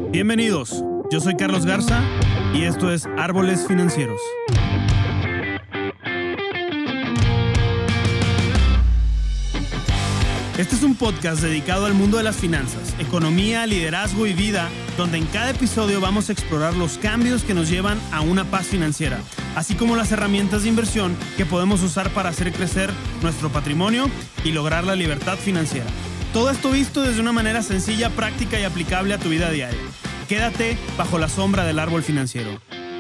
Bienvenidos, yo soy Carlos Garza y esto es Árboles Financieros. Este es un podcast dedicado al mundo de las finanzas, economía, liderazgo y vida, donde en cada episodio vamos a explorar los cambios que nos llevan a una paz financiera, así como las herramientas de inversión que podemos usar para hacer crecer nuestro patrimonio y lograr la libertad financiera. Todo esto visto desde una manera sencilla, práctica y aplicable a tu vida diaria. Quédate bajo la sombra del árbol financiero.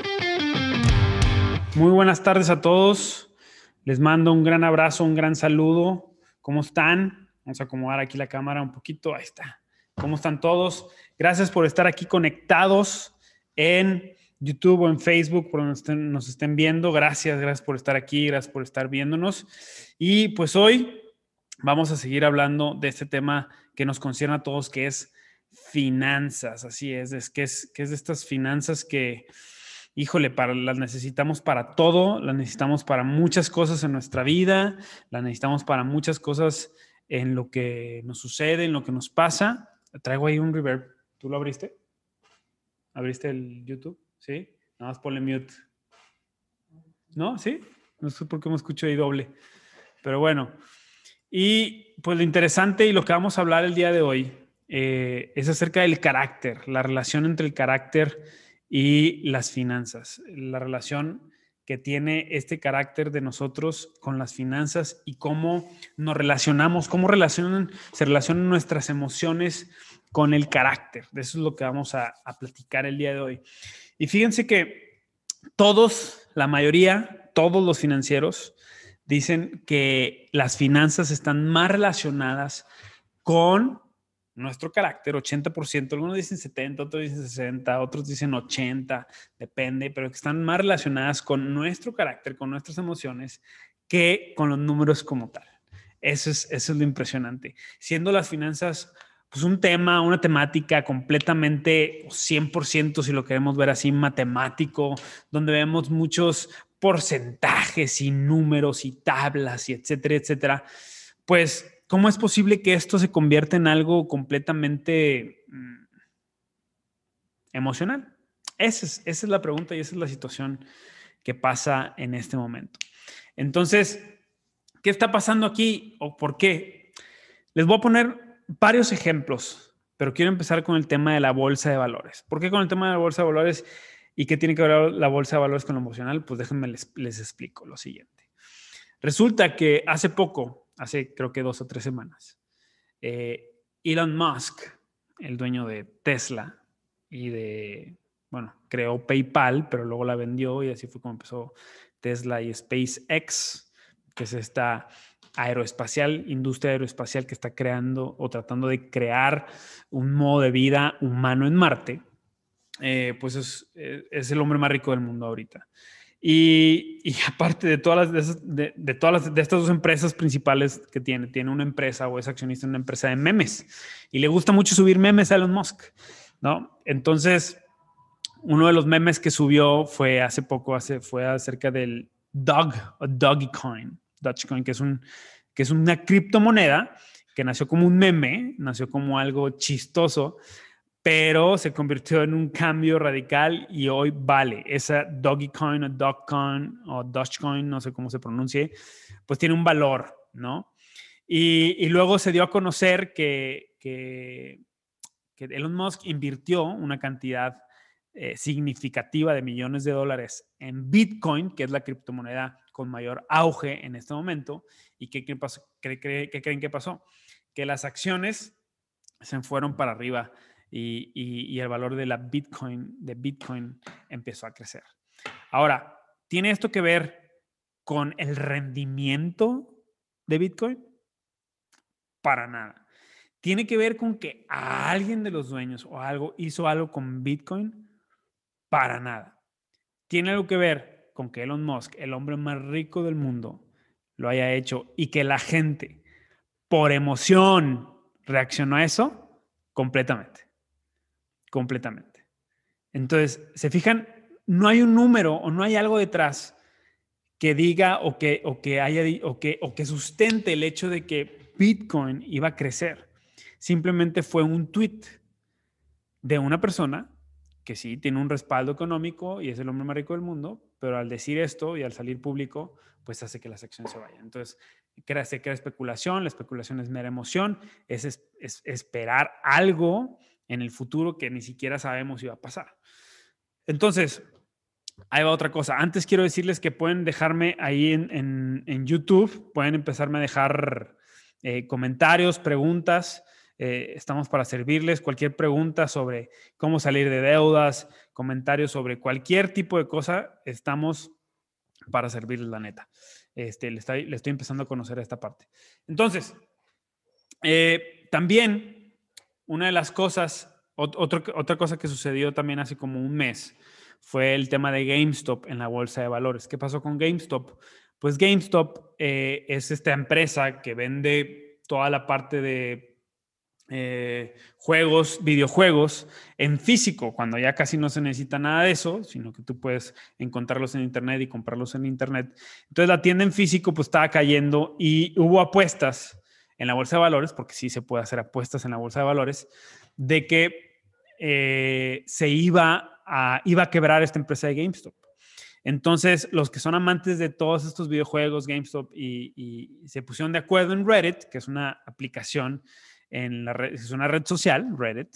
Muy buenas tardes a todos. Les mando un gran abrazo, un gran saludo. ¿Cómo están? Vamos a acomodar aquí la cámara un poquito. Ahí está. ¿Cómo están todos? Gracias por estar aquí conectados en YouTube o en Facebook, por donde nos estén viendo. Gracias por estar aquí, gracias por estar viéndonos. Y pues hoy vamos a seguir hablando de este tema que nos concierne a todos, que es finanzas. Así es que es de estas finanzas que, híjole, las necesitamos para todo, las necesitamos para muchas cosas en nuestra vida, las necesitamos para muchas cosas en lo que nos sucede, en lo que nos pasa. Traigo ahí un reverb. ¿Tú lo abriste? ¿Abriste el YouTube? ¿Sí? Nada más ponle mute. ¿No? ¿Sí? No sé por qué me escucho ahí doble. Pero bueno. Y pues lo interesante y lo que vamos a hablar el día de hoy es acerca del carácter, la relación entre el carácter y las finanzas, la relación que tiene este carácter de nosotros con las finanzas y cómo nos relacionamos, cómo se relacionan nuestras emociones con el carácter. De eso es lo que vamos a platicar el día de hoy. Y fíjense que la mayoría, todos los financieros dicen que las finanzas están más relacionadas con nuestro carácter, 80%, algunos dicen 70, otros dicen 60, otros dicen 80, depende, pero que están más relacionadas con nuestro carácter, con nuestras emociones, que con los números como tal. Eso es lo impresionante. Siendo las finanzas pues un tema, una temática completamente 100%, si lo queremos ver así, matemático, donde vemos muchos porcentajes y números y tablas y etcétera, etcétera, pues ¿cómo es posible que esto se convierta en algo completamente emocional? Esa es la pregunta y esa es la situación que pasa en este momento. Entonces, ¿qué está pasando aquí o por qué? Les voy a poner varios ejemplos, pero quiero empezar con el tema de la bolsa de valores. ¿Por qué con el tema de la bolsa de valores y qué tiene que ver la bolsa de valores con lo emocional? Pues déjenme les explico lo siguiente. Resulta que hace creo que 2 o 3 semanas, Elon Musk, el dueño de Tesla creó PayPal, pero luego la vendió y así fue como empezó Tesla y SpaceX, que es esta industria aeroespacial que está creando o tratando de crear un modo de vida humano en Marte. Pues es el hombre más rico del mundo ahorita. Y aparte de estas dos empresas principales que tiene una empresa o es accionista en una empresa de memes y le gusta mucho subir memes a Elon Musk, ¿no? Entonces, uno de los memes que subió fue fue acerca del Dogecoin, que es una criptomoneda que nació como un meme, nació como algo chistoso, pero se convirtió en un cambio radical y hoy vale. Esa Dogecoin o Dogecoin, no sé cómo se pronuncie, pues tiene un valor, ¿no? Y luego se dio a conocer que Elon Musk invirtió una cantidad significativa de millones de dólares en Bitcoin, que es la criptomoneda con mayor auge en este momento. ¿Y qué creen que pasó? Que las acciones se fueron para arriba y el valor de Bitcoin empezó a crecer. Ahora, ¿tiene esto que ver con el rendimiento de Bitcoin? Para nada. ¿Tiene que ver con que alguien de los dueños o algo hizo algo con Bitcoin? Para nada. ¿Tiene algo que ver con que Elon Musk, el hombre más rico del mundo, lo haya hecho y que la gente por emoción reaccionó a eso? Completamente. Entonces, ¿se fijan? No hay un número o no hay algo detrás que diga o que sustente el hecho de que Bitcoin iba a crecer. Simplemente fue un tweet. de una persona que sí tiene un respaldo económico y es el hombre más rico del mundo, pero al decir esto y al salir público, pues hace que las acciones se vayan. Entonces, se crea especulación, la especulación es mera emoción, es esperar algo en el futuro que ni siquiera sabemos si va a pasar. Entonces, ahí va otra cosa. Antes quiero decirles que pueden dejarme ahí en YouTube, pueden empezarme a dejar comentarios, preguntas. Estamos para servirles. Cualquier pregunta sobre cómo salir de deudas, comentarios sobre cualquier tipo de cosa, estamos para servirles, la neta. Le estoy empezando a conocer a esta parte. Entonces, también una de las cosas, otra cosa que sucedió también hace como un mes, fue el tema de GameStop en la bolsa de valores. ¿Qué pasó con GameStop? Pues GameStop es esta empresa que vende toda la parte de videojuegos en físico, cuando ya casi no se necesita nada de eso, sino que tú puedes encontrarlos en internet y comprarlos en internet. Entonces la tienda en físico pues estaba cayendo y hubo apuestas en la bolsa de valores, porque sí se puede hacer apuestas en la bolsa de valores, de que iba a quebrar esta empresa de GameStop. Entonces, los que son amantes de todos estos videojuegos, GameStop, y se pusieron de acuerdo en Reddit, que es una aplicación en la red, es una red social, Reddit,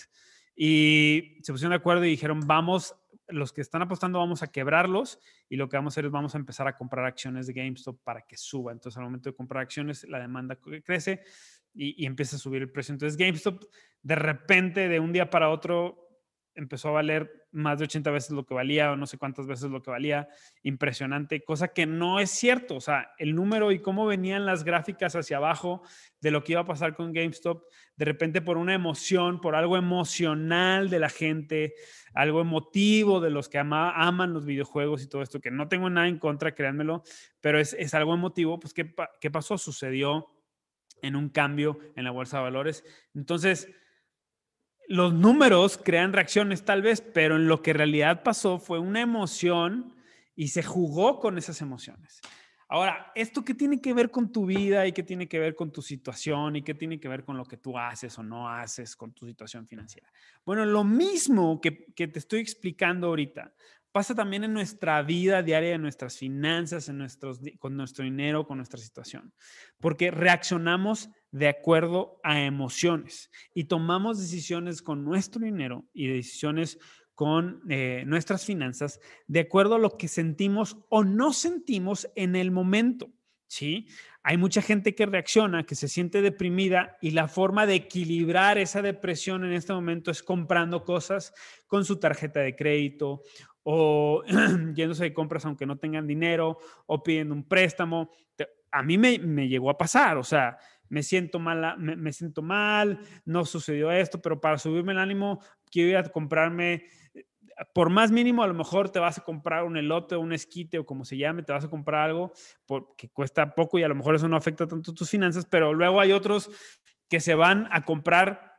y se pusieron de acuerdo y dijeron, vamos, los que están apostando vamos a quebrarlos y lo que vamos a hacer es vamos a empezar a comprar acciones de GameStop para que suba. Entonces, al momento de comprar acciones, la demanda crece y empieza a subir el precio. Entonces, GameStop de repente, de un día para otro, empezó a valer más de 80 veces lo que valía o no sé cuántas veces lo que valía. Impresionante, cosa que no es cierto. O sea, el número y cómo venían las gráficas hacia abajo de lo que iba a pasar con GameStop, de repente por una emoción, por algo emocional de la gente, algo emotivo de los que aman los videojuegos y todo esto, que no tengo nada en contra, créanmelo, pero es algo emotivo. Pues, ¿qué pasó? Sucedió en un cambio en la bolsa de valores. Entonces, los números crean reacciones tal vez, pero en lo que en realidad pasó fue una emoción y se jugó con esas emociones. Ahora, ¿esto qué tiene que ver con tu vida y qué tiene que ver con tu situación y qué tiene que ver con lo que tú haces o no haces con tu situación financiera? Bueno, lo mismo que te estoy explicando ahorita pasa también en nuestra vida diaria, en nuestras finanzas, con nuestro dinero, con nuestra situación, porque reaccionamos de acuerdo a emociones y tomamos decisiones con nuestro dinero y decisiones con nuestras finanzas de acuerdo a lo que sentimos o no sentimos en el momento. ¿Sí? Hay mucha gente que reacciona, que se siente deprimida y la forma de equilibrar esa depresión en este momento es comprando cosas con su tarjeta de crédito o yéndose de compras aunque no tengan dinero o pidiendo un préstamo. A mí me llegó a pasar, o sea, me siento mal, no sucedió esto, pero para subirme el ánimo quiero ir a comprarme, por más mínimo, a lo mejor te vas a comprar un elote o un esquite o como se llame, te vas a comprar algo que cuesta poco y a lo mejor eso no afecta tanto tus finanzas, pero luego hay otros que se van a comprar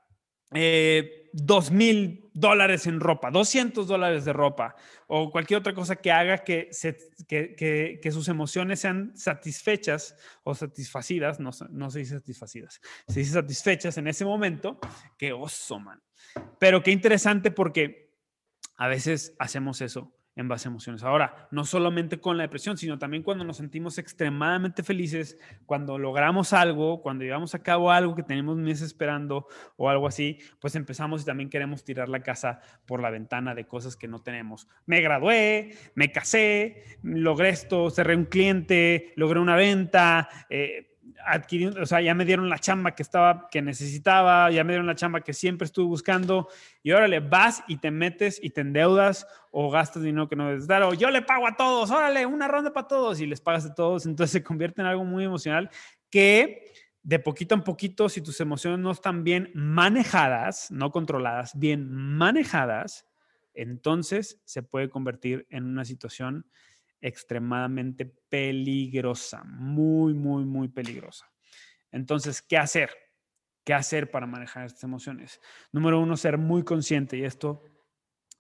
$2,000 en ropa, $200 de ropa o cualquier otra cosa que haga que sus emociones sean satisfechas o satisfacidas, no se dice satisfacidas, se dice satisfechas en ese momento. Qué oso, man. Pero qué interesante porque a veces hacemos eso en base a emociones. Ahora, no solamente con la depresión, sino también cuando nos sentimos extremadamente felices, cuando logramos algo, cuando llevamos a cabo algo que tenemos meses esperando o algo así, pues empezamos y también queremos tirar la casa por la ventana de cosas que no tenemos. Me gradué, me casé, logré esto, cerré un cliente, logré una venta, adquirí, o sea, ya me dieron la chamba que necesitaba, ya me dieron la chamba que siempre estuve buscando y órale, vas y te metes y te endeudas o gastas dinero que no debes dar o yo le pago a todos, órale, una ronda para todos y les pagas a todos, entonces se convierte en algo muy emocional que de poquito en poquito, si tus emociones no están bien manejadas, no controladas, bien manejadas, entonces se puede convertir en una situación extremadamente peligrosa, muy, muy, muy peligrosa. Entonces, ¿qué hacer? ¿Qué hacer para manejar estas emociones? Número uno, ser muy consciente, y esto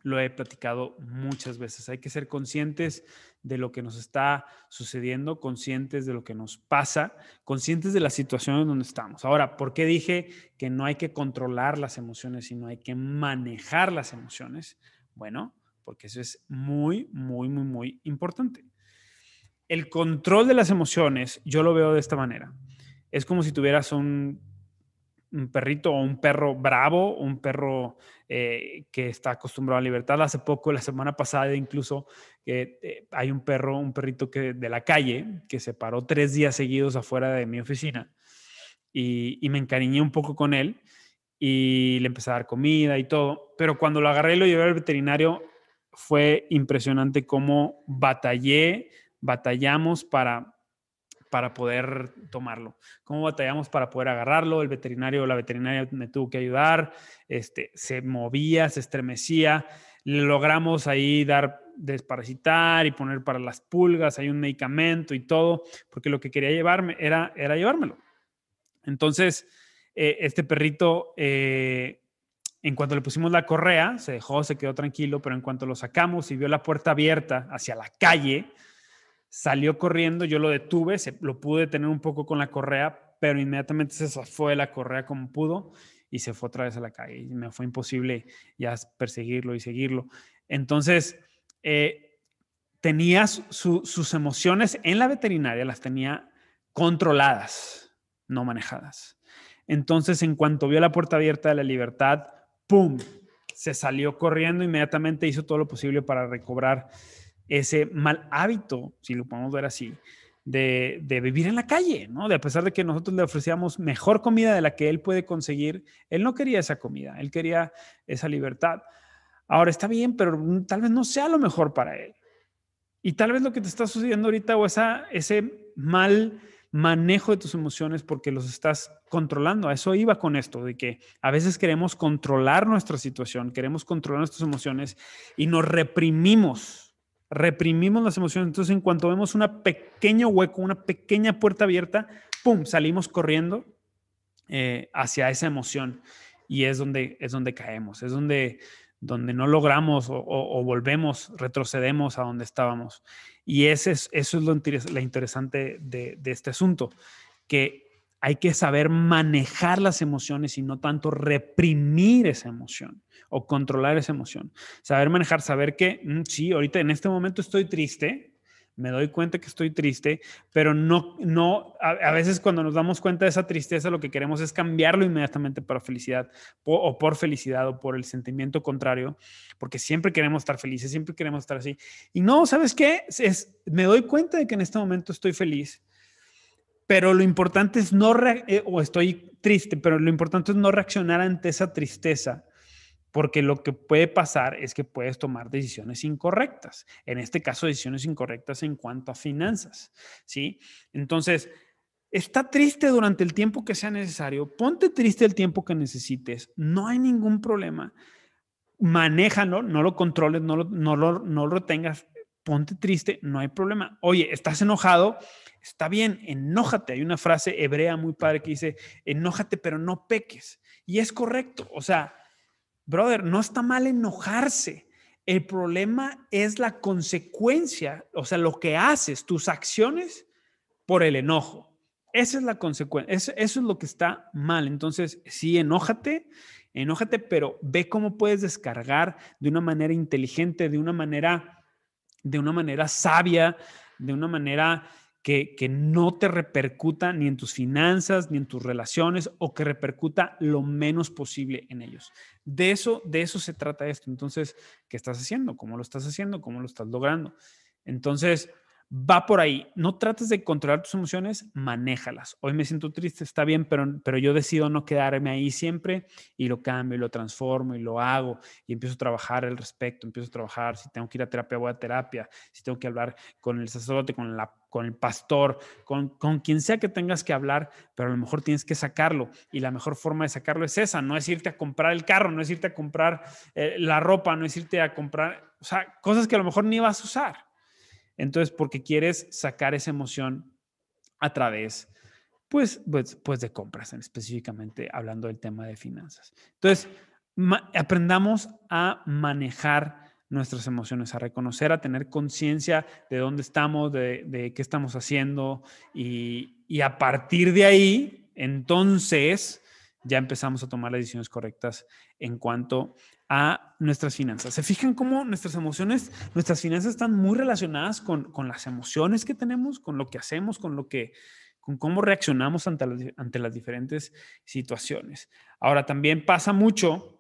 lo he platicado muchas veces. Hay que ser conscientes de lo que nos está sucediendo, conscientes de lo que nos pasa, conscientes de la situación en donde estamos. Ahora, ¿por qué dije que no hay que controlar las emociones, sino hay que manejar las emociones? Bueno, porque eso es muy, muy, muy, muy importante. El control de las emociones, yo lo veo de esta manera. Es como si tuvieras un perrito o un perro bravo, un perro que está acostumbrado a la libertad. Hace poco, la semana pasada incluso, hay un perrito de la calle que se paró 3 días seguidos afuera de mi oficina y me encariñé un poco con él y le empecé a dar comida y todo, pero cuando lo agarré y lo llevé al veterinario fue impresionante cómo batallamos para poder tomarlo. ¿Cómo batallamos para poder agarrarlo? La veterinaria me tuvo que ayudar, se movía, se estremecía, le logramos ahí desparasitar y poner para las pulgas, hay un medicamento y todo, porque lo que quería llevarme era llevármelo. Entonces, este perrito, en cuanto le pusimos la correa, se dejó, se quedó tranquilo, pero en cuanto lo sacamos y vio la puerta abierta hacia la calle, salió corriendo, yo lo detuve, lo pude detener un poco con la correa, pero inmediatamente se zafó de la correa como pudo y se fue otra vez a la calle. Y me fue imposible ya perseguirlo y seguirlo. Entonces, tenía sus emociones en la veterinaria, las tenía controladas, no manejadas. Entonces, en cuanto vio la puerta abierta de la libertad, ¡pum! Se salió corriendo, inmediatamente hizo todo lo posible para recobrar ese mal hábito, si lo podemos ver así, de vivir en la calle, ¿no? De a pesar de que nosotros le ofrecíamos mejor comida de la que él puede conseguir, él no quería esa comida, él quería esa libertad. Ahora está bien, pero tal vez no sea lo mejor para él. Y tal vez lo que te está sucediendo ahorita o ese mal manejo de tus emociones porque los estás controlando. A eso iba con esto, de que a veces queremos controlar nuestra situación, queremos controlar nuestras emociones y nos reprimimos las emociones. Entonces, en cuanto vemos un pequeño hueco, una pequeña puerta abierta, ¡pum!, salimos corriendo hacia esa emoción y es donde caemos, es donde no logramos o volvemos, retrocedemos a donde estábamos. Y eso es lo interesante de este asunto, que hay que saber manejar las emociones y no tanto reprimir esa emoción o controlar esa emoción. Saber manejar, saber que sí, ahorita en este momento estoy triste, me doy cuenta que estoy triste, pero a veces cuando nos damos cuenta de esa tristeza, lo que queremos es cambiarlo inmediatamente para felicidad o por felicidad o por el sentimiento contrario, porque siempre queremos estar felices, siempre queremos estar así. Y no, ¿sabes qué? Me doy cuenta de que en este momento estoy feliz, pero lo importante es o estoy triste, pero lo importante es no reaccionar ante esa tristeza, porque lo que puede pasar es que puedes tomar decisiones incorrectas. En este caso, decisiones incorrectas en cuanto a finanzas, ¿sí? Entonces, está triste durante el tiempo que sea necesario, ponte triste el tiempo que necesites, no hay ningún problema. Manéjalo, no lo controles, no lo tengas, ponte triste, no hay problema. Oye, ¿estás enojado? Está bien, enójate. Hay una frase hebrea muy padre que dice, enójate, pero no peques. Y es correcto, o sea, brother, no está mal enojarse. El problema es la consecuencia, o sea, lo que haces, tus acciones por el enojo. Esa es la consecuencia, eso es lo que está mal. Entonces, sí, enójate, pero ve cómo puedes descargar de una manera inteligente, de una manera sabia, de una manera que no te repercuta ni en tus finanzas, ni en tus relaciones, o que repercuta lo menos posible en ellos. De eso se trata esto. Entonces, ¿qué estás haciendo? ¿Cómo lo estás haciendo? ¿Cómo lo estás logrando? Entonces, va por ahí. No trates de controlar tus emociones, manéjalas. Hoy me siento triste, está bien, pero yo decido no quedarme ahí siempre y lo cambio y lo transformo y lo hago y empiezo a trabajar al respecto, empiezo a trabajar. Si tengo que ir a terapia, voy a terapia. Si tengo que hablar con el sacerdote, con el pastor, con quien sea que tengas que hablar, pero a lo mejor tienes que sacarlo y la mejor forma de sacarlo es esa, no es irte a comprar el carro, no es irte a comprar la ropa, no es irte a comprar, o sea, cosas que a lo mejor ni vas a usar. Entonces, porque quieres sacar esa emoción a través, pues de compras, específicamente hablando del tema de finanzas. Entonces, aprendamos a manejar nuestras emociones, a reconocer, a tener conciencia de dónde estamos, de qué estamos haciendo y a partir de ahí, entonces ya empezamos a tomar las decisiones correctas en cuanto a nuestras finanzas. ¿Se fijan cómo nuestras emociones, nuestras finanzas están muy relacionadas con las emociones que tenemos, con lo que hacemos, con cómo reaccionamos ante las diferentes situaciones? Ahora, también pasa mucho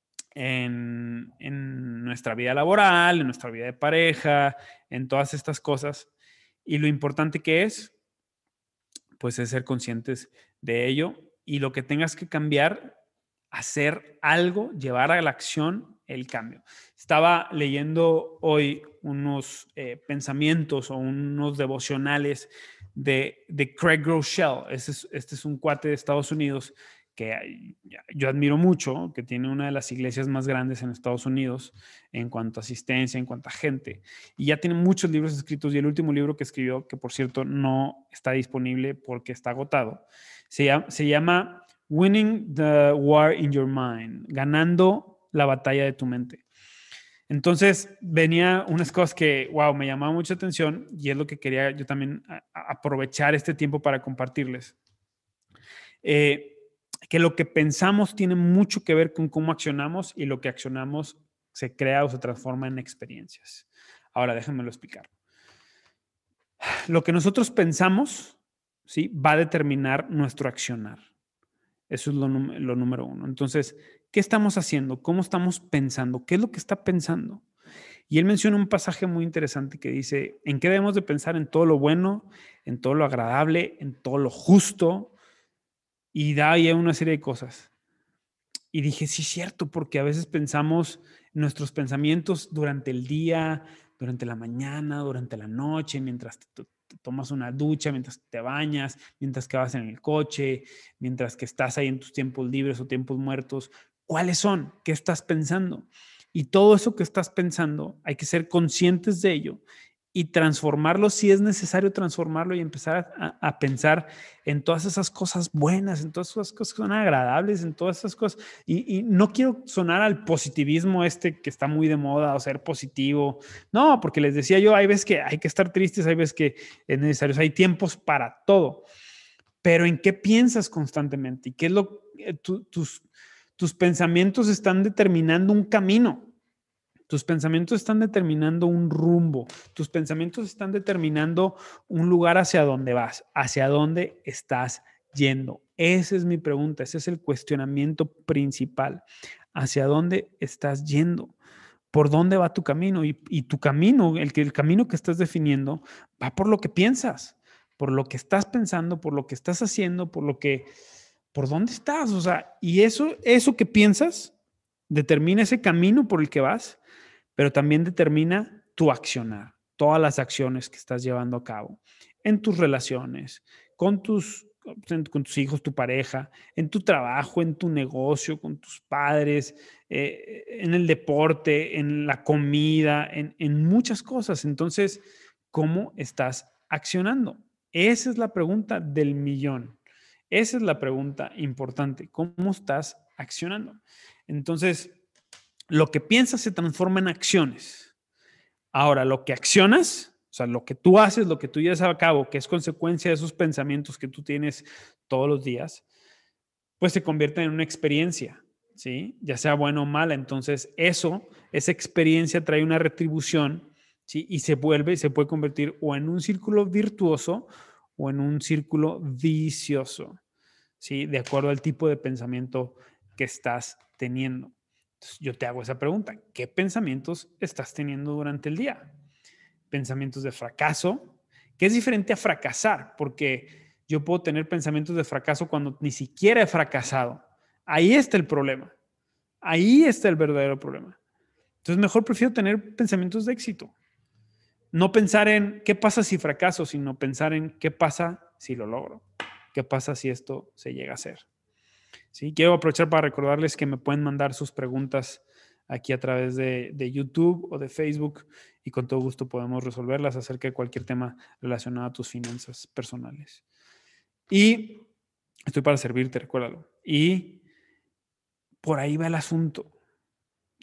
en nuestra vida laboral, en nuestra vida de pareja, en todas estas cosas. Y lo importante que es, pues, es ser conscientes de ello y lo que tengas que cambiar, hacer algo, llevar a la acción el cambio. Estaba leyendo hoy unos pensamientos o unos devocionales de Craig Groeschel. Este es un cuate de Estados Unidos que yo admiro mucho, que tiene una de las iglesias más grandes en Estados Unidos en cuanto a asistencia, en cuanto a gente, y ya tiene muchos libros escritos, y el último libro que escribió, que por cierto no está disponible porque está agotado, se llama Winning the War in Your Mind, ganando la batalla de tu mente. Entonces venía unas cosas que, wow, me llamaba mucha atención y es lo que quería yo también aprovechar este tiempo para compartirles. Que lo que pensamos tiene mucho que ver con cómo accionamos y lo que accionamos se crea o se transforma en experiencias. Ahora, déjenmelo explicar. Lo que nosotros pensamos, ¿sí?, va a determinar nuestro accionar. Eso es lo número uno. Entonces, ¿qué estamos haciendo? ¿Cómo estamos pensando? ¿Qué es lo que está pensando? Y él menciona un pasaje muy interesante que dice, ¿en qué debemos de pensar? En todo lo bueno, en todo lo agradable, en todo lo justo, y da ahí una serie de cosas. Y dije, sí, es cierto, porque a veces pensamos nuestros pensamientos durante el día, durante la mañana, durante la noche, mientras te tomas una ducha, mientras te bañas, mientras que vas en el coche, mientras que estás ahí en tus tiempos libres o tiempos muertos. ¿Cuáles son? ¿Qué estás pensando? Y todo eso que estás pensando, hay que ser conscientes de ello y transformarlo si es necesario transformarlo y empezar a pensar en todas esas cosas buenas, en todas esas cosas que son agradables, en todas esas cosas. Y no quiero sonar al positivismo este que está muy de moda o ser positivo. No, porque les decía yo, hay veces que hay que estar tristes, hay veces que es necesario, hay tiempos para todo. Pero ¿en qué piensas constantemente? ¿Y qué es tus pensamientos están determinando un camino? Tus pensamientos están determinando un rumbo, tus pensamientos están determinando un lugar hacia dónde vas, hacia dónde estás yendo. Esa es mi pregunta, ese es el cuestionamiento principal. ¿Hacia dónde estás yendo? ¿Por dónde va tu camino? Y tu camino, el camino que estás definiendo, va por lo que piensas, por lo que estás pensando, por lo que estás haciendo, por dónde estás. O sea, y eso que piensas determina ese camino por el que vas, pero también determina tu accionar, todas las acciones que estás llevando a cabo en tus relaciones, con tus hijos, tu pareja, en tu trabajo, en tu negocio, con tus padres, en el deporte, en la comida, en muchas cosas. Entonces, ¿cómo estás accionando? Esa es la pregunta del millón. Esa es la pregunta importante. ¿Cómo estás accionando? Entonces, lo que piensas se transforma en acciones. Ahora, lo que accionas, o sea, lo que tú haces, lo que tú llevas a cabo, que es consecuencia de esos pensamientos que tú tienes todos los días, pues se convierte en una experiencia, ¿sí? Ya sea buena o mala. Entonces, esa experiencia trae una retribución, ¿sí? Y se puede convertir o en un círculo virtuoso o en un círculo vicioso, ¿sí? De acuerdo al tipo de pensamiento que estás teniendo. Entonces, yo te hago esa pregunta. ¿Qué pensamientos estás teniendo durante el día? Pensamientos de fracaso, que es diferente a fracasar, porque yo puedo tener pensamientos de fracaso cuando ni siquiera he fracasado. Ahí está el problema. Ahí está el verdadero problema. Entonces, mejor prefiero tener pensamientos de éxito. No pensar en qué pasa si fracaso, sino pensar en qué pasa si lo logro. ¿Qué pasa si esto se llega a hacer? Sí, quiero aprovechar para recordarles que me pueden mandar sus preguntas aquí a través de YouTube o de Facebook y con todo gusto podemos resolverlas acerca de cualquier tema relacionado a tus finanzas personales. Y estoy para servirte, recuérdalo. Y por ahí va el asunto.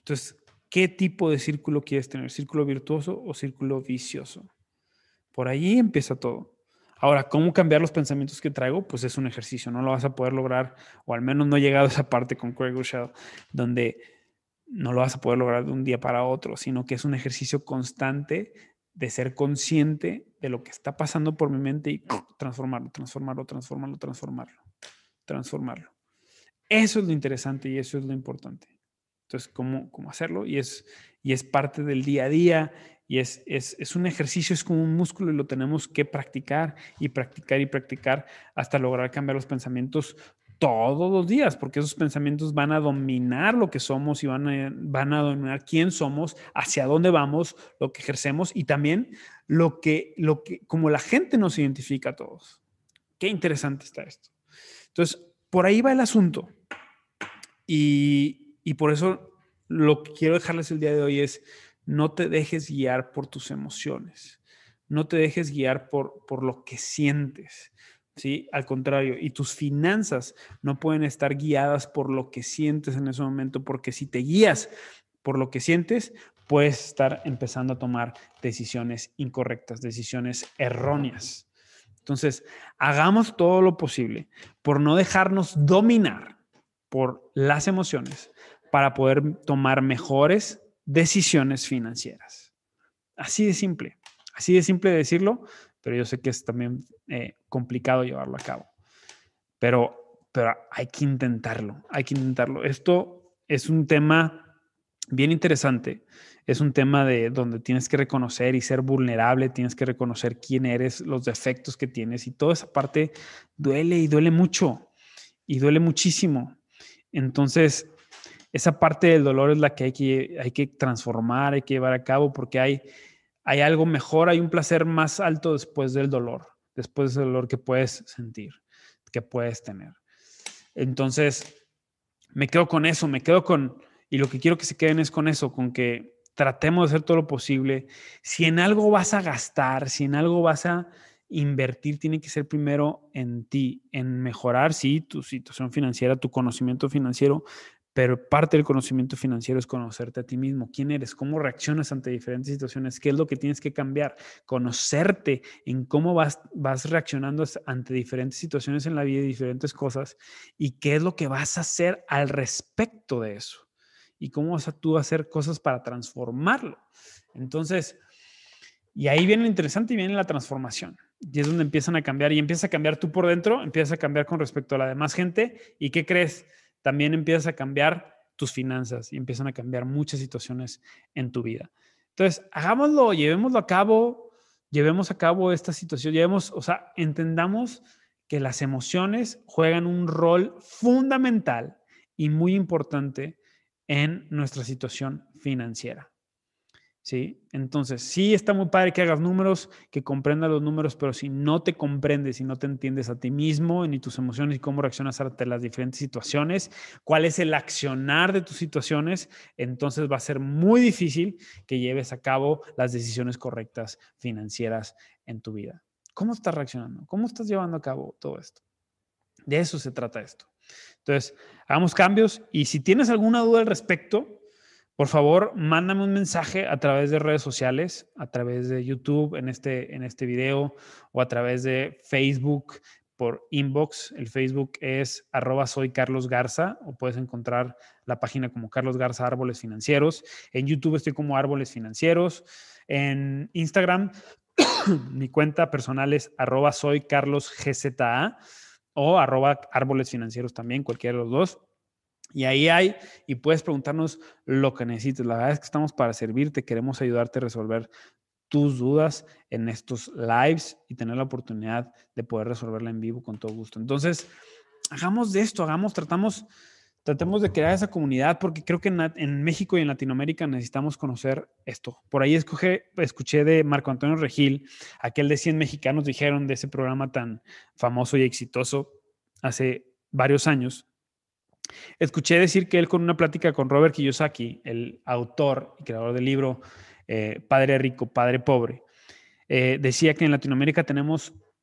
Entonces, ¿qué tipo de círculo quieres tener? ¿Círculo virtuoso o círculo vicioso? Por ahí empieza todo. Ahora, ¿cómo cambiar los pensamientos que traigo? Pues es un ejercicio, no lo vas a poder lograr, o al menos no he llegado a esa parte con Craig Rochelle, donde no lo vas a poder lograr de un día para otro, sino que es un ejercicio constante de ser consciente de lo que está pasando por mi mente y transformarlo, transformarlo, transformarlo, transformarlo, transformarlo. Eso es lo interesante y eso es lo importante. Entonces, ¿cómo hacerlo? Y es parte del día a día y es un ejercicio, es como un músculo y lo tenemos que practicar y practicar y practicar hasta lograr cambiar los pensamientos todos los días, porque esos pensamientos van a dominar lo que somos y van a dominar quién somos, hacia dónde vamos, lo que ejercemos y también como la gente nos identifica a todos. Qué interesante está esto. Entonces, por ahí va el asunto. Y por eso lo que quiero dejarles el día de hoy es no te dejes guiar por tus emociones, no te dejes guiar por lo que sientes, ¿sí? Al contrario, y tus finanzas no pueden estar guiadas por lo que sientes en ese momento, porque si te guías por lo que sientes, puedes estar empezando a tomar decisiones incorrectas, decisiones erróneas. Entonces, hagamos todo lo posible por no dejarnos dominar por las emociones para poder tomar mejores decisiones financieras. Así de simple decirlo, pero yo sé que es también complicado llevarlo a cabo. Pero hay que intentarlo, hay que intentarlo. Esto es un tema bien interesante. Es un tema de donde tienes que reconocer y ser vulnerable, tienes que reconocer quién eres, los defectos que tienes y toda esa parte duele y duele mucho y duele muchísimo. Entonces, esa parte del dolor es la que hay que transformar, hay que llevar a cabo porque hay algo mejor, hay un placer más alto después del dolor que puedes sentir, que puedes tener. Entonces, me quedo con eso, y lo que quiero que se queden es con eso, con que tratemos de hacer todo lo posible. Si en algo vas a gastar, si en algo vas a invertir, tiene que ser primero en ti, en mejorar, sí, tu situación financiera, tu conocimiento financiero, pero parte del conocimiento financiero es conocerte a ti mismo, quién eres, cómo reaccionas ante diferentes situaciones, qué es lo que tienes que cambiar, conocerte en cómo vas reaccionando ante diferentes situaciones en la vida y diferentes cosas y qué es lo que vas a hacer al respecto de eso y cómo vas a tú hacer cosas para transformarlo. Entonces, y ahí viene lo interesante y viene la transformación. Y es donde empiezan a cambiar y empiezas a cambiar tú por dentro, empiezas a cambiar con respecto a la demás gente. ¿Y qué crees? También empiezas a cambiar tus finanzas y empiezan a cambiar muchas situaciones en tu vida. Entonces, hagámoslo, llevemos a cabo esta situación, entendamos que las emociones juegan un rol fundamental y muy importante en nuestra situación financiera. ¿Sí? Entonces, sí está muy padre que hagas números, que comprendas los números, pero si no te comprendes y no te entiendes a ti mismo, ni tus emociones, y cómo reaccionas ante las diferentes situaciones, cuál es el accionar de tus situaciones, entonces va a ser muy difícil que lleves a cabo las decisiones correctas financieras en tu vida. ¿Cómo estás reaccionando? ¿Cómo estás llevando a cabo todo esto? De eso se trata esto. Entonces, hagamos cambios y si tienes alguna duda al respecto, por favor, mándame un mensaje a través de redes sociales, a través de YouTube en este video o a través de Facebook por inbox. El Facebook es @soycarlosgarza o puedes encontrar la página como Carlos Garza Árboles Financieros. En YouTube estoy como Árboles Financieros. En Instagram, mi cuenta personal es @soycarlosgza o @árboles financieros también, cualquiera de los dos. Y ahí y puedes preguntarnos lo que necesites. La verdad es que estamos para servirte, queremos ayudarte a resolver tus dudas en estos lives y tener la oportunidad de poder resolverla en vivo con todo gusto. Entonces, hagamos de esto, tratemos de crear esa comunidad porque creo que en México y en Latinoamérica necesitamos conocer esto. Por ahí escuché de Marco Antonio Regil, aquel de 100 mexicanos dijeron de ese programa tan famoso y exitoso hace varios años. Escuché decir que él con una plática con Robert Kiyosaki, el autor y creador del libro Padre Rico, Padre Pobre, decía que en Latinoamérica tenemos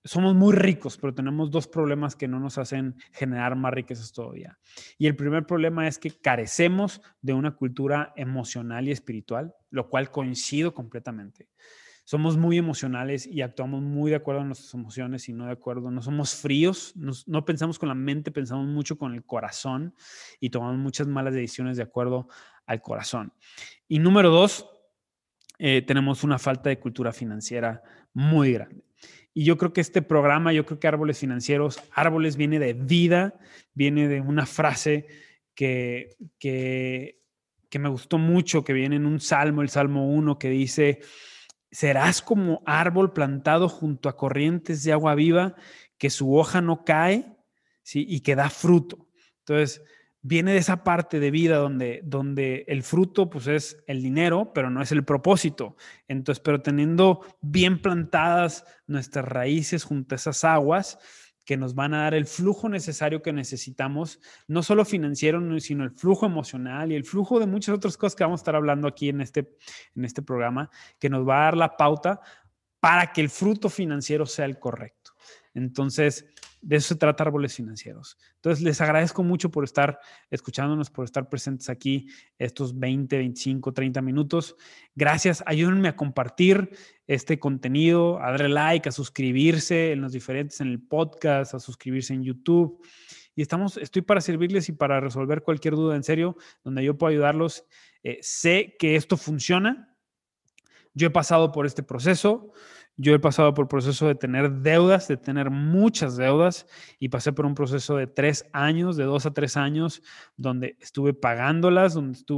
somos muy ricos, pero tenemos dos problemas que no nos hacen generar más riquezas todavía. Y el primer problema es que carecemos de una cultura emocional y espiritual, lo cual coincido completamente. Somos muy emocionales y actuamos muy de acuerdo a nuestras emociones y no de acuerdo. No somos fríos, no pensamos con la mente, pensamos mucho con el corazón y tomamos muchas malas decisiones de acuerdo al corazón. Y número dos, tenemos una falta de cultura financiera muy grande. Y yo creo que este programa, yo creo que Árboles Financieros, árboles viene de vida, viene de una frase que, que, que me gustó mucho, que viene en un salmo, el Salmo 1, que dice, serás como árbol plantado junto a corrientes de agua viva, que su hoja no cae, ¿sí? Y que da fruto. Entonces, viene de esa parte de vida donde el fruto pues es el dinero, pero no es el propósito. Entonces, pero teniendo bien plantadas nuestras raíces junto a esas aguas que nos van a dar el flujo necesario que necesitamos, no solo financiero, sino el flujo emocional y el flujo de muchas otras cosas que vamos a estar hablando aquí en este programa, que nos va a dar la pauta para que el fruto financiero sea el correcto. Entonces, de eso se trata Árboles Financieros. Entonces, les agradezco mucho por estar escuchándonos, por estar presentes aquí estos 20, 25, 30 minutos. Gracias. Ayúdenme a compartir este contenido, a darle like, a suscribirse en los diferentes, en el podcast, a suscribirse en YouTube. Y estoy para servirles y para resolver cualquier duda, en serio, donde yo puedo ayudarlos. Sé que esto funciona. Yo he pasado por este proceso. Yo he pasado por el proceso de tener deudas, de tener muchas deudas, y pasé por un proceso de 3 años, de 2 a 3 años, donde estuve pagándolas,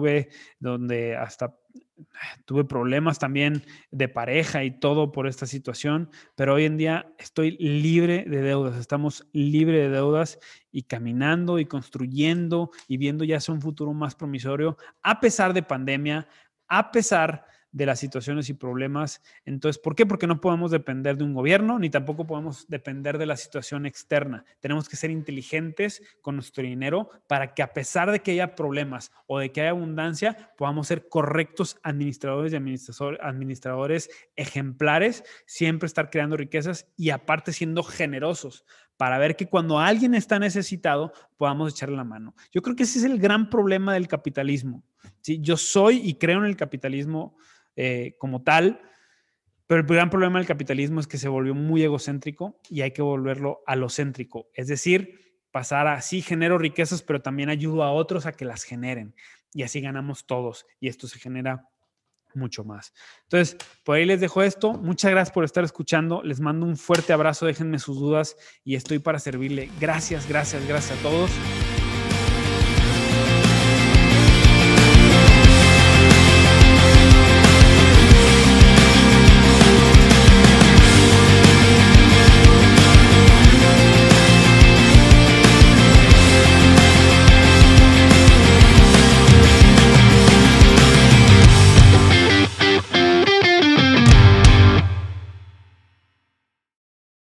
donde hasta tuve problemas también de pareja y todo por esta situación, pero hoy en día estoy libre de deudas, estamos libres de deudas y caminando y construyendo y viendo ya hacia un futuro más promisorio, a pesar de pandemia, a pesar de las situaciones y problemas. Entonces, ¿por qué? Porque no podemos depender de un gobierno, ni tampoco podemos depender de la situación externa. Tenemos que ser inteligentes con nuestro dinero para que, a pesar de que haya problemas o de que haya abundancia, podamos ser correctos administradores y administradores ejemplares, siempre estar creando riquezas y aparte siendo generosos para ver que cuando alguien está necesitado podamos echarle la mano. Yo creo que ese es el gran problema del capitalismo. ¿Sí? Yo soy y creo en el capitalismo como tal, pero el gran problema del capitalismo es que se volvió muy egocéntrico y hay que volverlo alocéntrico. Es decir, pasar a sí genero riquezas, pero también ayudo a otros a que las generen y así ganamos todos y esto se genera mucho más. Entonces, por ahí les dejo esto. Muchas gracias por estar escuchando. Les mando un fuerte abrazo. Déjenme sus dudas y estoy para servirle. Gracias, gracias, gracias a todos.